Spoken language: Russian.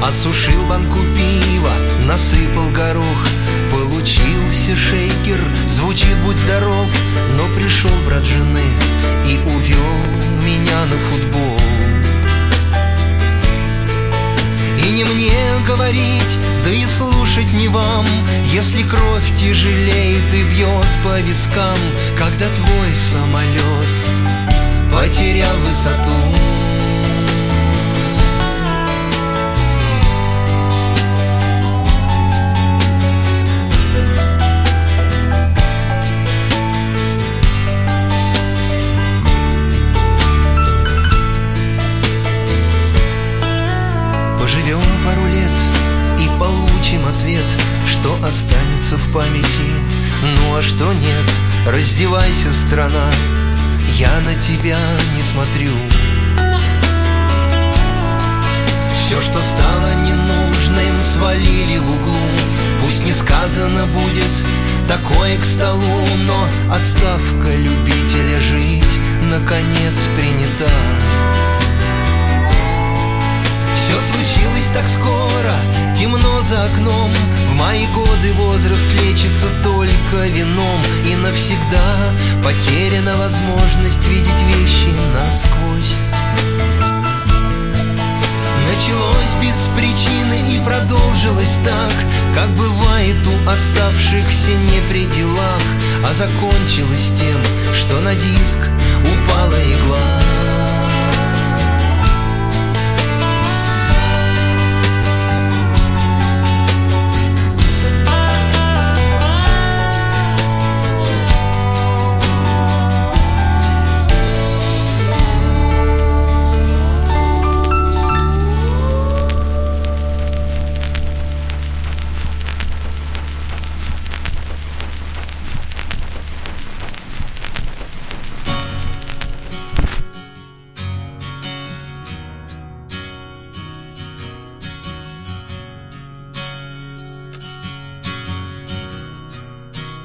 Осушил банку пива, насыпал горох. Получился шейкер, звучит «Будь здоров». Но пришел брат жены и увел меня на футбол. И не мне говорить, да и слушать не вам, если кровь тяжелеет и бьет по вискам, когда твой самолет потерял высоту. Поживем пару лет и получим ответ, что останется в памяти. Ну а что нет, раздевайся, страна, я на тебя не смотрю. Все, что стало ненужным, свалили в углу. Пусть не сказано будет такое к столу, но отставка любителя жить наконец принята. Все случилось так скоро, темно за окном. В мои годы возраст лечится только вином. И навсегда потеряна возможность видеть вещи насквозь. Началось без причины и продолжилось так, как бывает у оставшихся не при делах. А закончилось тем, что на диск упала игла.